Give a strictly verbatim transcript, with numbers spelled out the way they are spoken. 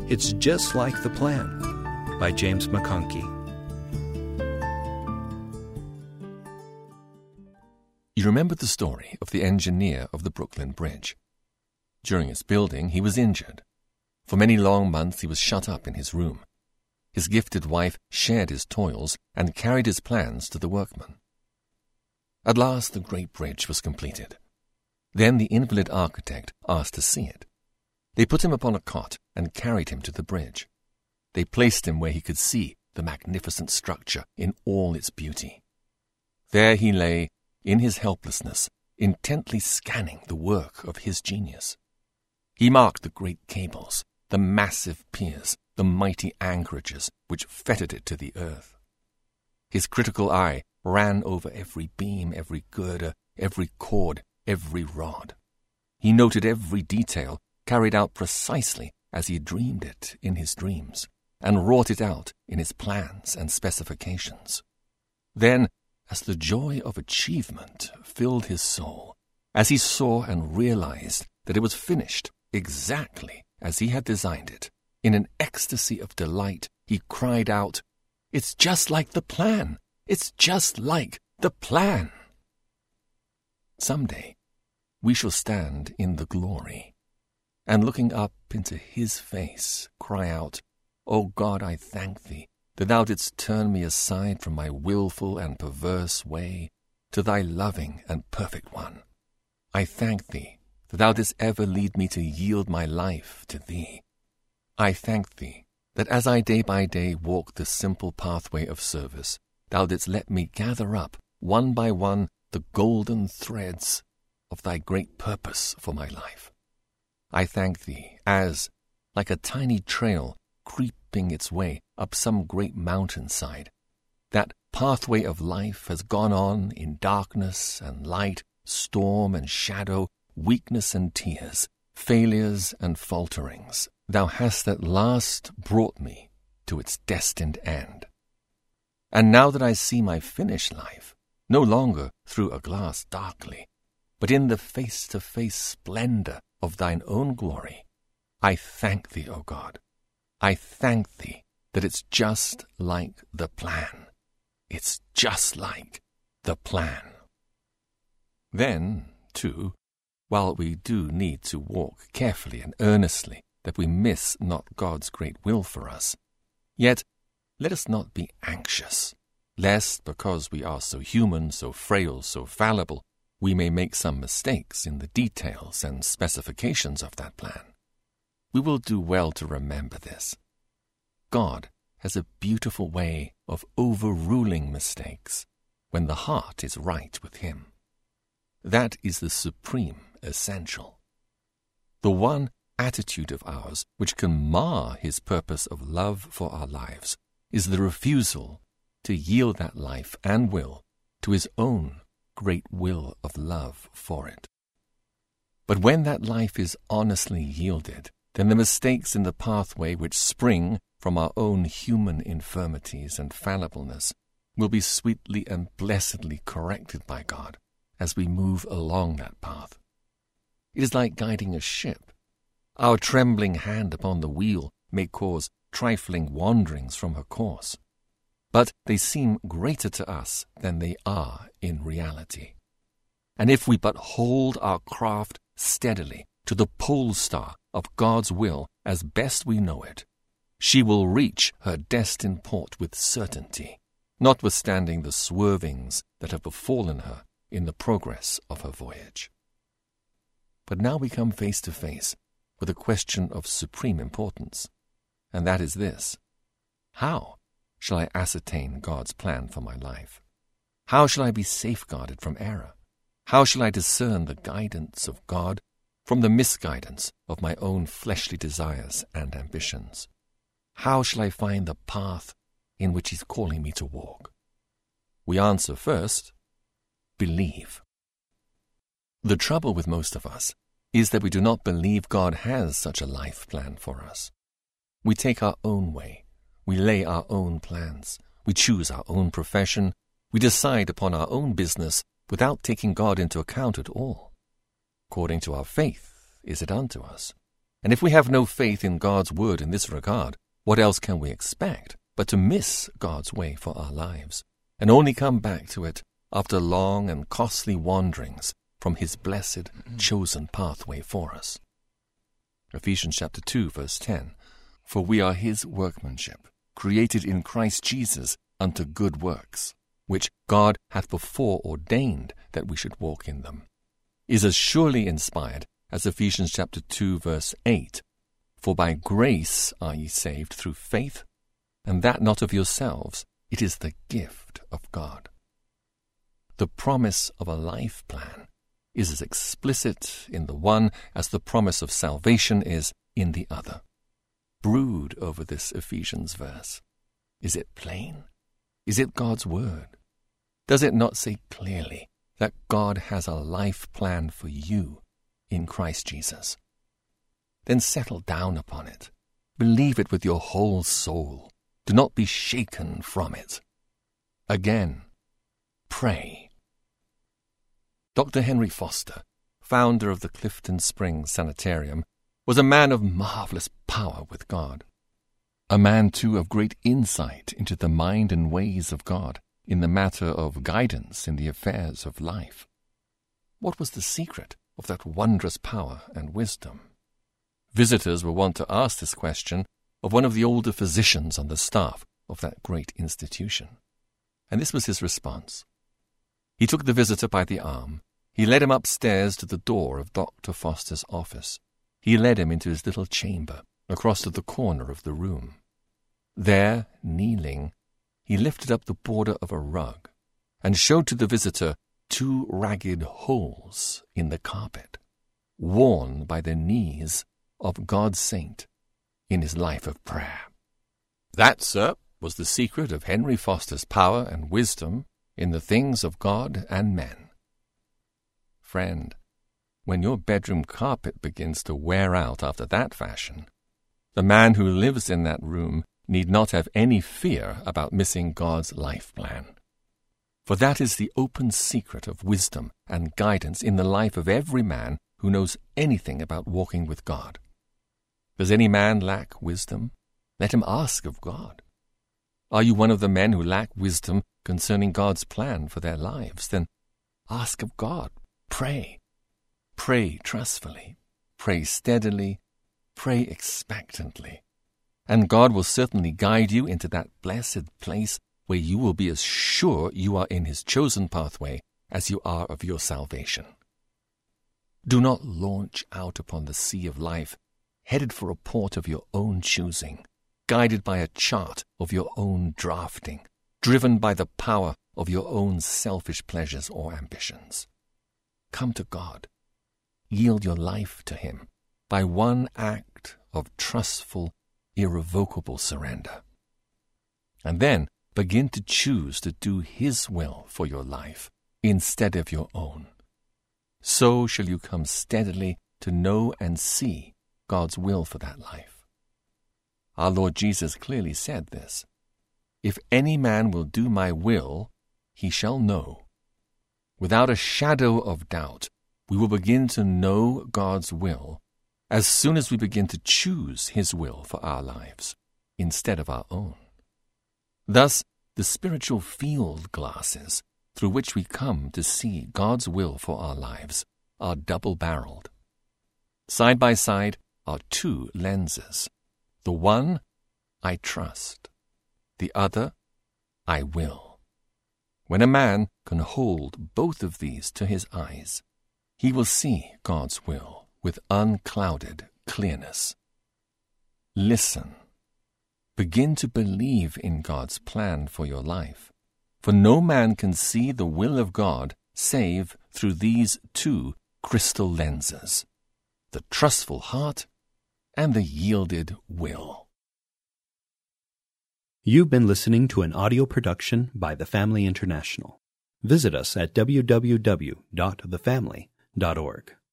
It's Just Like the Plan by James McConkey. You remember the story of the engineer of the Brooklyn Bridge. During its building, he was injured. For many long months, he was shut up in his room. His gifted wife shared his toils and carried his plans to the workmen. At last, the great bridge was completed. Then the invalid architect asked to see it. They put him upon a cot and carried him to the bridge. They placed him where he could see the magnificent structure in all its beauty. There he lay, in his helplessness, intently scanning the work of his genius. He marked the great cables, the massive piers, the mighty anchorages which fettered it to the earth. His critical eye ran over every beam, every girder, every cord, every rod. He noted every detail carried out precisely as he dreamed it in his dreams, and wrought it out in his plans and specifications. Then, as the joy of achievement filled his soul, as he saw and realized that it was finished exactly as he had designed it, in an ecstasy of delight, he cried out, "It's just like the plan! It's just like the plan!" Someday, we shall stand in the glory, and looking up into his face, cry out, "O God, I thank thee, that thou didst turn me aside from my wilful and perverse way to thy loving and perfect one. I thank thee, that thou didst ever lead me to yield my life to thee. I thank thee, that as I day by day walked the simple pathway of service, thou didst let me gather up, one by one, the golden threads of thy great purpose for my life. I thank thee as, like a tiny trail creeping its way up some great mountainside, that pathway of life has gone on in darkness and light, storm and shadow, weakness and tears, failures and falterings. Thou hast at last brought me to its destined end. And now that I see my finished life, no longer through a glass darkly, but in the face-to-face splendor of thine own glory, I thank thee, O God. I thank thee that it's just like the plan. It's just like the plan. Then, too, while we do need to walk carefully and earnestly that we miss not God's great will for us, yet let us not be anxious, lest because we are so human, so frail, so fallible, we may make some mistakes in the details and specifications of that plan. We will do well to remember this. God has a beautiful way of overruling mistakes when the heart is right with Him. That is the supreme essential. The one attitude of ours which can mar His purpose of love for our lives is the refusal to yield that life and will to His own great will of love for it. But when that life is honestly yielded, then the mistakes in the pathway which spring from our own human infirmities and fallibleness will be sweetly and blessedly corrected by God as we move along that path. It is like guiding a ship. Our trembling hand upon the wheel may cause trifling wanderings from her course, but they seem greater to us than they are in reality. And if we but hold our craft steadily to the pole star of God's will as best we know it, she will reach her destined port with certainty, notwithstanding the swervings that have befallen her in the progress of her voyage. But now we come face to face with a question of supreme importance, and that is this: how shall I ascertain God's plan for my life? How shall I be safeguarded from error? How shall I discern the guidance of God from the misguidance of my own fleshly desires and ambitions? How shall I find the path in which He's calling me to walk? We answer first, believe. The trouble with most of us is that we do not believe God has such a life plan for us. We take our own way. We lay our own plans. We choose our own profession. We decide upon our own business without taking God into account at all. According to our faith is it unto us. And if we have no faith in God's word in this regard, what else can we expect but to miss God's way for our lives, and only come back to it after long and costly wanderings from his blessed, chosen pathway for us? Ephesians chapter two, verse ten, "For we are his workmanship, created in Christ Jesus unto good works, which God hath before ordained that we should walk in them," is as surely inspired as Ephesians chapter two, verse eight, "For by grace are ye saved through faith, and that not of yourselves, it is the gift of God." The promise of a life plan is as explicit in the one as the promise of salvation is in the other. Brood over this Ephesians verse. Is it plain? Is it God's word? Does it not say clearly that God has a life plan for you in Christ Jesus? Then settle down upon it. Believe it with your whole soul. Do not be shaken from it. Again, pray. Doctor Henry Foster, founder of the Clifton Springs Sanitarium, was a man of marvelous power with God. A man, too, of great insight into the mind and ways of God in the matter of guidance in the affairs of life. What was the secret of that wondrous power and wisdom? Visitors were wont to ask this question of one of the older physicians on the staff of that great institution. And this was his response. He took the visitor by the arm. He led him upstairs to the door of Doctor Foster's office. He led him into his little chamber, across to the corner of the room. There, kneeling, he lifted up the border of a rug and showed to the visitor two ragged holes in the carpet, worn by the knees of God's saint in his life of prayer. That, sir, was the secret of Henry Foster's power and wisdom in the things of God and men. Friend, when your bedroom carpet begins to wear out after that fashion, the man who lives in that room need not have any fear about missing God's life plan. For that is the open secret of wisdom and guidance in the life of every man who knows anything about walking with God. Does any man lack wisdom? Let him ask of God. Are you one of the men who lack wisdom concerning God's plan for their lives? Then ask of God. Pray. Pray trustfully. Pray steadily. Pray expectantly. And God will certainly guide you into that blessed place where you will be as sure you are in his chosen pathway as you are of your salvation. Do not launch out upon the sea of life, headed for a port of your own choosing, guided by a chart of your own drafting, driven by the power of your own selfish pleasures or ambitions. Come to God. Yield your life to him by one act of trustful, irrevocable surrender. And then begin to choose to do his will for your life instead of your own. So shall you come steadily to know and see God's will for that life. Our Lord Jesus clearly said this. If any man will do my will, he shall know. Without a shadow of doubt, we will begin to know God's will as soon as we begin to choose his will for our lives instead of our own. Thus, the spiritual field glasses through which we come to see God's will for our lives are double-barreled. Side by side are two lenses. The one, I trust. The other, I will. When a man can hold both of these to his eyes, he will see God's will with unclouded clearness. Listen. Begin to believe in God's plan for your life, for no man can see the will of God save through these two crystal lenses, the trustful heart and the yielded will. You've been listening to an audio production by The Family International. Visit us at w w w dot the family dot org.